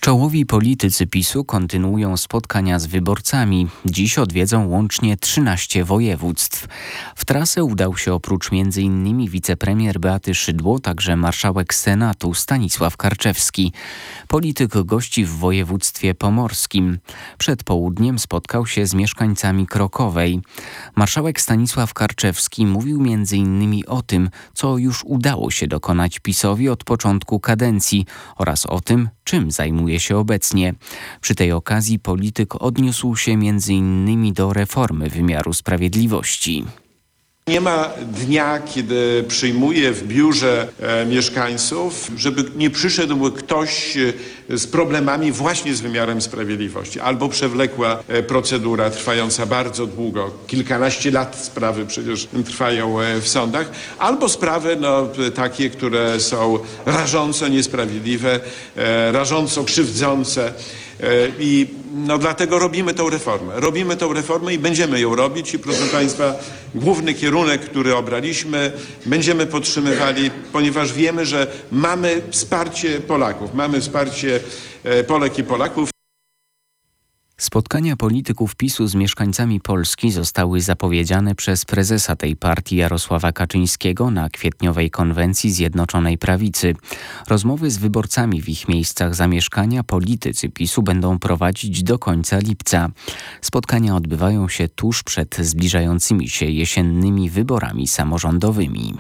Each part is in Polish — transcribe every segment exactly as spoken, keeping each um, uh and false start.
Czołowi politycy PiSu kontynuują spotkania z wyborcami. Dziś odwiedzą łącznie trzynaście województw. W trasę udał się oprócz między innymi wicepremier Beaty Szydło, także marszałek Senatu Stanisław Karczewski. Polityk gości w województwie pomorskim. Przed południem spotkał się z mieszkańcami Krokowej. Marszałek Stanisław Karczewski mówił między innymi o tym, co już udało się dokonać PiSowi od początku kadencji oraz o tym, czym zajmuje się obecnie. Przy tej okazji polityk odniósł się między innymi do reformy wymiaru sprawiedliwości. Nie ma dnia, kiedy przyjmuję w biurze e, mieszkańców, żeby nie przyszedł ktoś z problemami właśnie z wymiarem sprawiedliwości. Albo przewlekła e, procedura trwająca bardzo długo, kilkanaście lat sprawy przecież trwają e, w sądach, albo sprawy no, takie, które są rażąco niesprawiedliwe, e, rażąco krzywdzące. I no dlatego robimy tę reformę. Robimy tę reformę i będziemy ją robić i proszę Państwa, główny kierunek, który obraliśmy, będziemy podtrzymywali, ponieważ wiemy, że mamy wsparcie Polaków, mamy wsparcie Polek i Polaków. Spotkania polityków PiSu z mieszkańcami Polski zostały zapowiedziane przez prezesa tej partii Jarosława Kaczyńskiego na kwietniowej konwencji Zjednoczonej Prawicy. Rozmowy z wyborcami w ich miejscach zamieszkania politycy PiSu będą prowadzić do końca lipca. Spotkania odbywają się tuż przed zbliżającymi się jesiennymi wyborami samorządowymi.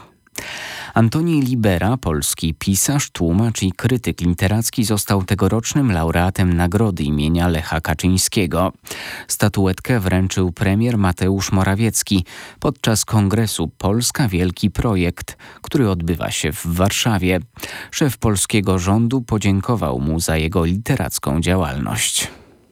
Antoni Libera, polski pisarz, tłumacz i krytyk literacki, został tegorocznym laureatem nagrody imienia Lecha Kaczyńskiego. Statuetkę wręczył premier Mateusz Morawiecki podczas kongresu Polska Wielki Projekt, który odbywa się w Warszawie. Szef polskiego rządu podziękował mu za jego literacką działalność.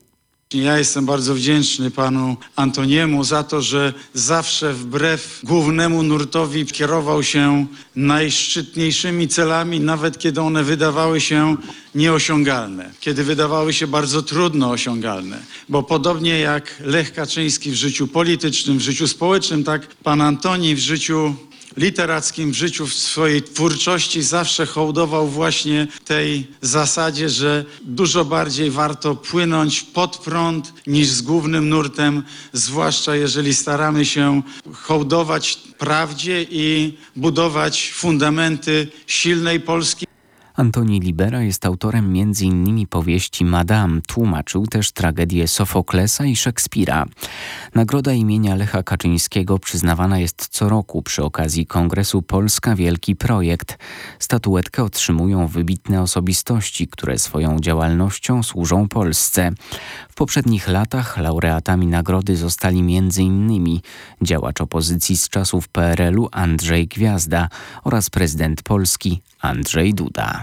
Ja jestem bardzo wdzięczny panu Antoniemu za to, że zawsze wbrew głównemu nurtowi kierował się najszczytniejszymi celami, nawet kiedy one wydawały się nieosiągalne, kiedy wydawały się bardzo trudno osiągalne. Bo podobnie jak Lech Kaczyński w życiu politycznym, w życiu społecznym, tak pan Antoni w życiu literackim, w życiu, w swojej twórczości zawsze hołdował właśnie tej zasadzie, że dużo bardziej warto płynąć pod prąd niż z głównym nurtem, zwłaszcza jeżeli staramy się hołdować prawdzie i budować fundamenty silnej Polski. Antoni Libera jest autorem między innymi powieści Madame. Tłumaczył też tragedię Sofoklesa i Szekspira. Nagroda imienia Lecha Kaczyńskiego przyznawana jest co roku przy okazji kongresu Polska Wielki Projekt. Statuetkę otrzymują wybitne osobistości, które swoją działalnością służą Polsce. W poprzednich latach laureatami nagrody zostali między innymi działacz opozycji z czasów P R L u Andrzej Gwiazda oraz prezydent Polski Andrzej Duda.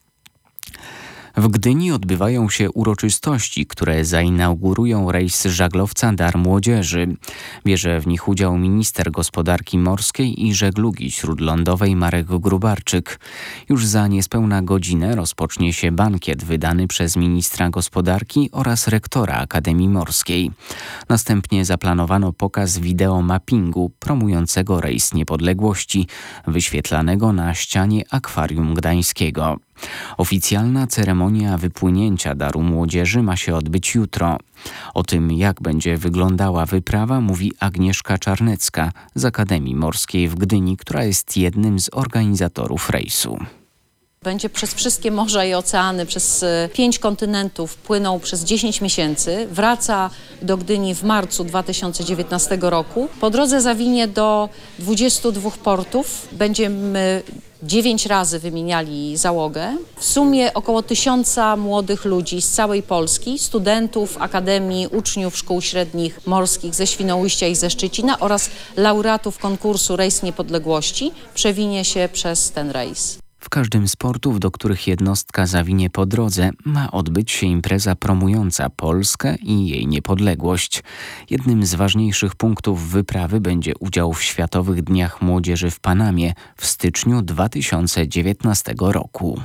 W Gdyni odbywają się uroczystości, które zainaugurują rejs żaglowca Dar Młodzieży. Bierze w nich udział minister gospodarki morskiej i żeglugi śródlądowej Marek Grubarczyk. Już za niespełna godzinę rozpocznie się bankiet wydany przez ministra gospodarki oraz rektora Akademii Morskiej. Następnie zaplanowano pokaz wideomappingu promującego rejs niepodległości, wyświetlanego na ścianie Akwarium Gdańskiego. Oficjalna ceremonia wypłynięcia Daru Młodzieży ma się odbyć jutro. O tym, jak będzie wyglądała wyprawa, mówi Agnieszka Czarnecka z Akademii Morskiej w Gdyni, która jest jednym z organizatorów rejsu. Będzie przez wszystkie morza i oceany, przez pięć kontynentów, płynął przez dziesięć miesięcy, wraca do Gdyni w marcu dwa tysiące dziewiętnastego roku. Po drodze zawinie do dwudziestu dwóch portów. Będziemy dziewięć razy wymieniali załogę. W sumie około tysiąca młodych ludzi z całej Polski, studentów, akademii, uczniów szkół średnich morskich ze Świnoujścia i ze Szczecina oraz laureatów konkursu Rejs Niepodległości przewinie się przez ten rejs. W każdym z portów, do których jednostka zawinie po drodze, ma odbyć się impreza promująca Polskę i jej niepodległość. Jednym z ważniejszych punktów wyprawy będzie udział w Światowych Dniach Młodzieży w Panamie w styczniu dwa tysiące dziewiętnastego roku.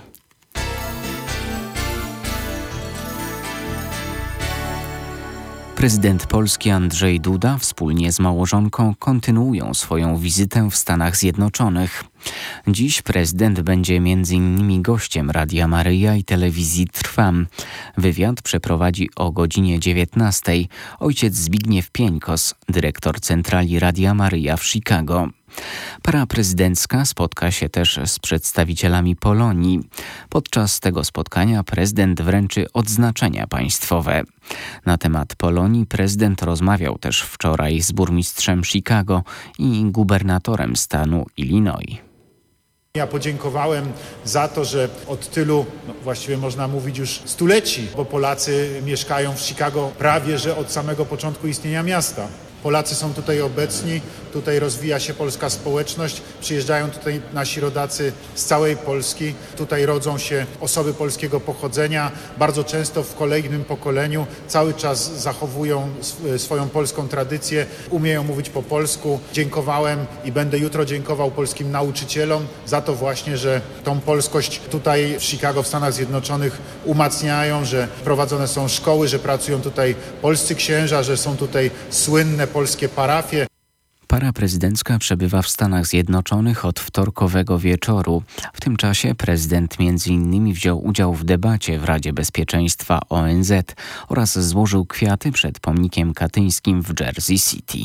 Prezydent Polski Andrzej Duda wspólnie z małżonką kontynuują swoją wizytę w Stanach Zjednoczonych. Dziś prezydent będzie między innymi gościem Radia Maryja i telewizji Trwam. Wywiad przeprowadzi o godzinie dziewiętnastej ojciec Zbigniew Pieńkos, dyrektor centrali Radia Maryja w Chicago. Para prezydencka spotka się też z przedstawicielami Polonii. Podczas tego spotkania prezydent wręczy odznaczenia państwowe. Na temat Polonii prezydent rozmawiał też wczoraj z burmistrzem Chicago i gubernatorem stanu Illinois. Ja podziękowałem za to, że od tylu, no właściwie można mówić już stuleci, bo Polacy mieszkają w Chicago prawie że od samego początku istnienia miasta. Polacy są tutaj obecni, tutaj rozwija się polska społeczność, przyjeżdżają tutaj nasi rodacy z całej Polski, tutaj rodzą się osoby polskiego pochodzenia, bardzo często w kolejnym pokoleniu cały czas zachowują swoją polską tradycję, umieją mówić po polsku. Dziękowałem i będę jutro dziękował polskim nauczycielom za to właśnie, że tą polskość tutaj w Chicago, w Stanach Zjednoczonych umacniają, że prowadzone są szkoły, że pracują tutaj polscy księża, że są tutaj słynne polskie parafie. Para prezydencka przebywa w Stanach Zjednoczonych od wtorkowego wieczoru. W tym czasie prezydent między innymi wziął udział w debacie w Radzie Bezpieczeństwa O N Z oraz złożył kwiaty przed pomnikiem katyńskim w Jersey City.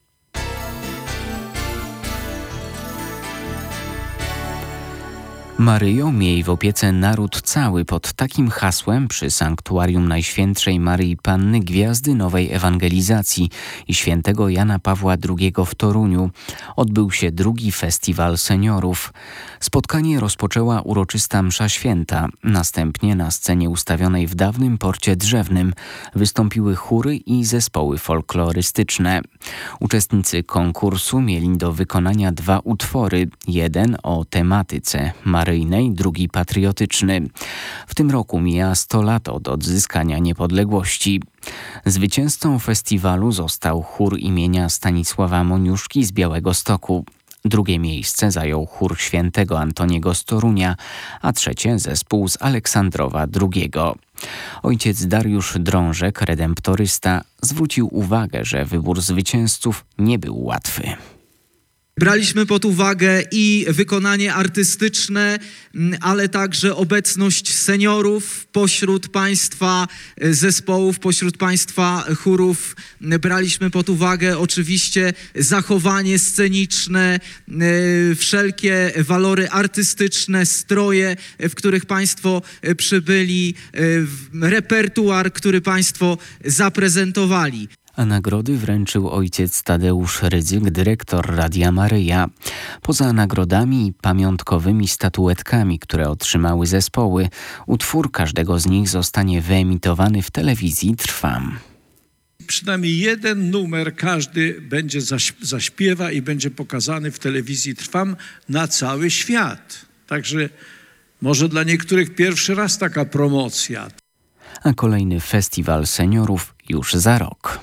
Maryjo, miej w opiece naród cały. Pod takim hasłem przy Sanktuarium Najświętszej Maryi Panny Gwiazdy Nowej Ewangelizacji i świętego Jana Pawła drugiego w Toruniu odbył się drugi festiwal seniorów. Spotkanie rozpoczęła uroczysta msza święta. Następnie na scenie ustawionej w dawnym porcie drzewnym wystąpiły chóry i zespoły folklorystyczne. Uczestnicy konkursu mieli do wykonania dwa utwory. Jeden o tematyce maryjnej, drugi patriotyczny. W tym roku mija sto lat od odzyskania niepodległości. Zwycięzcą festiwalu został chór imienia Stanisława Moniuszki z Białegostoku. Drugie miejsce zajął chór świętego Antoniego z Torunia, a trzecie zespół z Aleksandrowa drugiego. Ojciec Dariusz Drążek, redemptorysta, zwrócił uwagę, że wybór zwycięzców nie był łatwy. Braliśmy pod uwagę i wykonanie artystyczne, ale także obecność seniorów pośród państwa zespołów, pośród państwa chórów. Braliśmy pod uwagę oczywiście zachowanie sceniczne, wszelkie walory artystyczne, stroje, w których państwo przybyli, repertuar, który państwo zaprezentowali. A nagrody wręczył ojciec Tadeusz Rydzyk, dyrektor Radia Maryja. Poza nagrodami i pamiątkowymi statuetkami, które otrzymały zespoły, utwór każdego z nich zostanie wyemitowany w telewizji Trwam. Przynajmniej jeden numer każdy będzie zaśpiewa i będzie pokazany w telewizji Trwam na cały świat. Także może dla niektórych pierwszy raz taka promocja. A kolejny festiwal seniorów już za rok.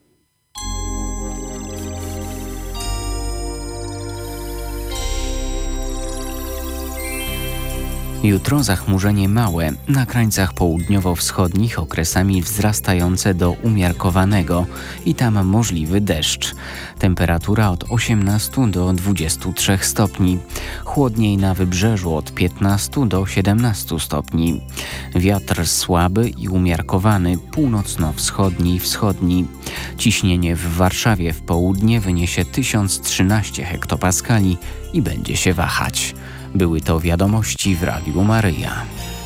Jutro zachmurzenie małe, na krańcach południowo-wschodnich okresami wzrastające do umiarkowanego i tam możliwy deszcz. Temperatura od osiemnastu do dwudziestu trzech stopni. Chłodniej na wybrzeżu od piętnastu do siedemnastu stopni. Wiatr słaby i umiarkowany, północno-wschodni i wschodni. Ciśnienie w Warszawie w południe wyniesie tysiąc trzynaście hektopaskali i będzie się wahać. Były to wiadomości w Radiu Maryja.